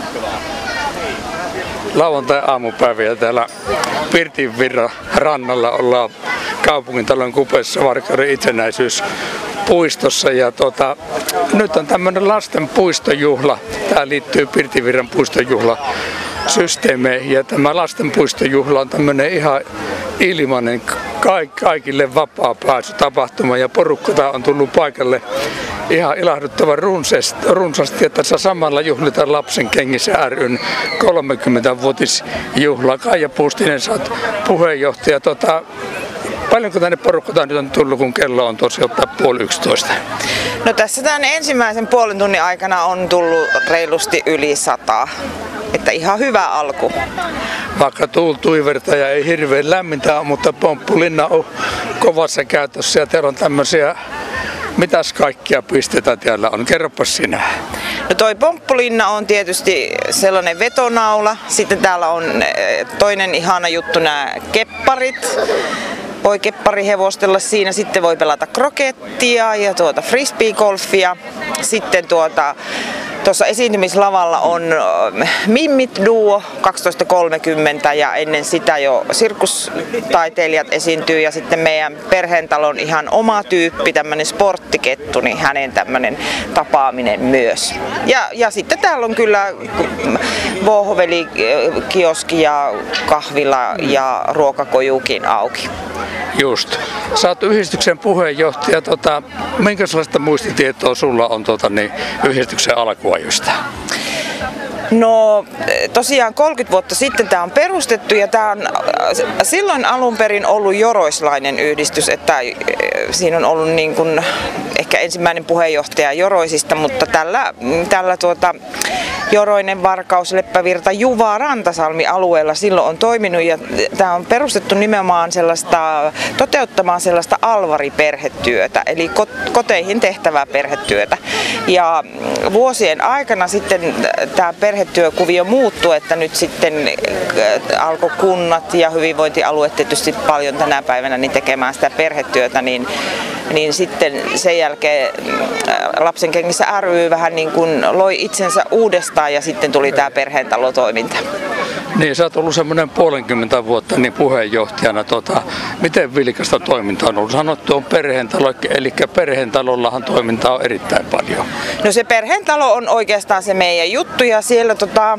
Lauantai-aamupäiviä täällä Pirtinvirran rannalla ollaan kaupungintalon kupeessa Varkauden itsenäisyyspuistossa. Ja nyt on tämmöinen lasten puistojuhla. Tämä liittyy Pirtinvirran puistojuhla systeemeihin. Ja tämä lasten puistojuhla on tämmöinen ihan ilmainen kaikille vapaa pääsy tapahtuma. Ja porukkaa on tullut paikalle ihan ilahduttavan runsaasti, että tässä samalla juhlitaan Lapsen kengissä ryn 30-vuotisjuhla. Kaija Puustinen, sä oot puheenjohtaja. Paljonko tänne porukkaa nyt on tullut, kun kello on tosiaan 10:30? No tässä tämän ensimmäisen puolen tunnin aikana on tullut reilusti yli 100. Että ihan hyvä alku. Vaikka tuultuiverta ja ei hirveän lämmintä, mutta pomppulinna on kovassa käytössä ja teillä on tämmöisiä. Mitäs kaikkia pisteitä täällä on? Kerropas sinä. No toi pomppulinna on tietysti sellainen vetonaula. Sitten täällä on toinen ihana juttu, nämä kepparit. Voi kepparihevostella siinä, sitten voi pelata krokettia ja frisbeegolfia. Sitten tuossa esiintymislavalla on Mimmit Duo 12.30 ja ennen sitä jo sirkustaiteilijat esiintyy ja sitten meidän perheentalon ihan oma tyyppi, tämmöinen sporttikettu, niin hänen tämmöinen tapaaminen myös. Ja sitten täällä on kyllä vohvelikioski ja kahvila ja ruokakojukin auki. Just. Sä oot yhdistyksen puheenjohtaja. Minkälaista muistitietoa sulla on yhdistyksen alkuajoista? No tosiaan 30 vuotta sitten tämä on perustettu ja tämä on silloin alun perin ollut joroislainen yhdistys, että siinä on ollut niin kuin ehkä ensimmäinen puheenjohtaja joroisista, mutta tällä Joroinen, Varkaus, Leppävirta, Juva, Rantasalmi alueella silloin on toiminut ja tämä on perustettu nimenomaan toteuttamaan sellaista alvari-perhetyötä, eli koteihin tehtävää perhetyötä. Ja vuosien aikana sitten tämä perhetyökuvio muuttui, että nyt sitten alkoi kunnat ja hyvinvointialueet tietysti paljon tänä päivänä niin tekemään sitä perhetyötä, niin sitten sen jälkeen Lapsen kengissä ry vähän niin kuin loi itsensä uudestaan ja sitten tuli tämä perheentalotoiminta. Niin, sä oot ollut semmoinen 50 vuotta niin puheenjohtajana. Miten vilkasta toiminta on ollut? Sanottu on perheentalo, eli perheentalollahan toimintaa on erittäin paljon. No se perheentalo on oikeastaan se meidän juttu ja siellä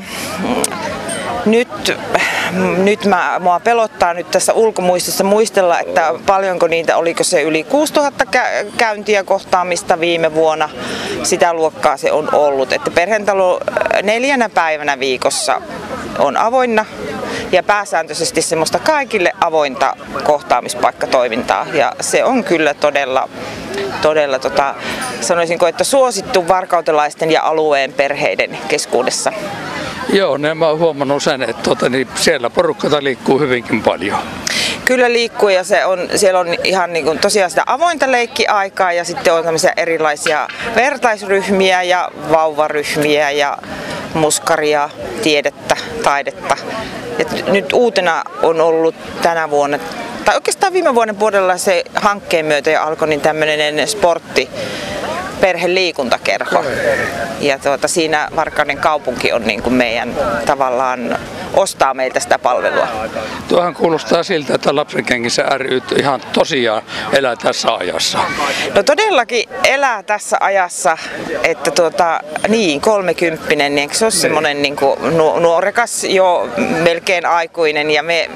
nyt mua pelottaa nyt tässä ulkomuistissa muistella, että paljonko niitä, oliko se yli 6000 käyntiä kohtaamista viime vuonna, sitä luokkaa se on ollut. Että perheentalo 4 päivänä viikossa on avoinna ja pääsääntöisesti semmoista kaikille avointa kohtaamispaikkatoimintaa ja se on kyllä todella sanoisinko, että suosittu varkautelaisten ja alueen perheiden keskuudessa. Joo, mä oon huomannut sen, että siellä porukkaa liikkuu hyvinkin paljon. Kyllä liikkuu ja siellä on ihan niin kuin tosiaan sitä avointa leikkiaikaa ja sitten on tämmöisiä erilaisia vertaisryhmiä ja vauvaryhmiä ja muskaria, tiedettä, taidetta. Et nyt uutena on ollut tänä vuonna, tai oikeastaan viime vuoden puolella se hankkeen myötä jo alkoi niin tämmöinen perheliikuntakerho. Ja siinä Varkauden kaupunki on niin kuin meidän tavallaan ostaa meiltä sitä palvelua. Tuohan kuulostaa siltä, että Lapsen kengissä ry ihan tosiaan elää tässä ajassa. No todellakin elää tässä ajassa, että 30, niin eikö se ole semmoinen niin kuin nuorekas jo melkein aikuinen ja me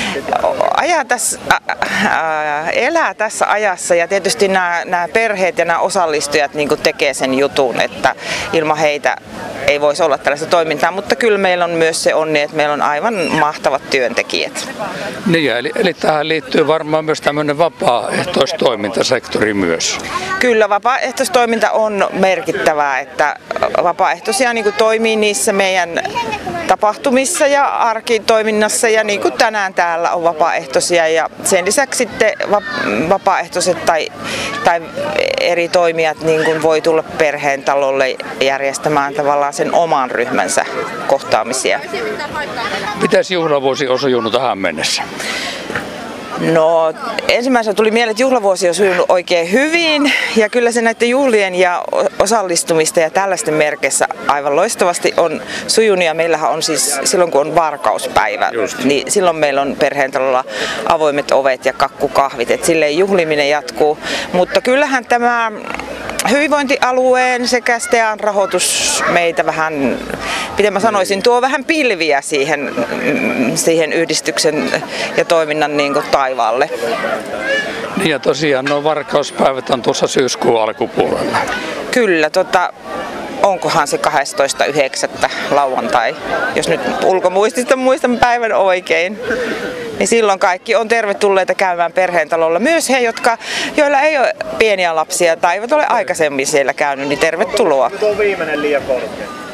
elää tässä ajassa ja tietysti nämä perheet ja nämä osallistujat niin kuin tekee sen jutun, että ilman heitä ei voisi olla tällaista toimintaa, mutta kyllä meillä on myös se onni, että meillä on aivan mahtavat työntekijät. Niin, eli tähän liittyy varmaan myös tämmöinen vapaaehtoistoimintasektori myös. Kyllä, vapaaehtoistoiminta on merkittävää, että vapaaehtoisia niin kuin toimii niissä meidän tapahtumissa ja arkitoiminnassa ja niin kuin tänään täällä on vapaaehtoisia ja sen lisäksi sitten vapaaehtoiset tai eri toimijat niin kuin voi tulla perheentalolle järjestämään tavallaan sen oman ryhmänsä kohtaamisia. Mitäs juhlavuosi on sujunut tähän mennessä? No ensimmäisenä tuli mieleen, että juhlavuosi on sujunut oikein hyvin ja kyllä se näiden juhlien ja osallistumista ja tällaisten merkeissä aivan loistavasti on sujunut ja meillähän on siis silloin kun on varkauspäivä, niin silloin meillä on perheen talolla avoimet ovet ja kakkukahvit, että silleen juhliminen jatkuu, mutta kyllähän tämä hyvinvointialueen sekä STEAn rahoitus meitä vähän, miten mä sanoisin, tuo vähän pilviä siihen yhdistyksen ja toiminnan niin kuin taivaalle. Niin ja tosiaan nuo varkauspäivät on tuossa syyskuun alkupuolella. Kyllä, onkohan se 12.9. lauantai, jos nyt ulkomuistista muistan päivän oikein. Niin silloin kaikki on tervetulleita käymään perheen talolla. Myös he, joilla ei ole pieniä lapsia tai eivät ole aikaisemmin siellä käynyt, niin tervetuloa. Nyt on viimeinen liian korkea.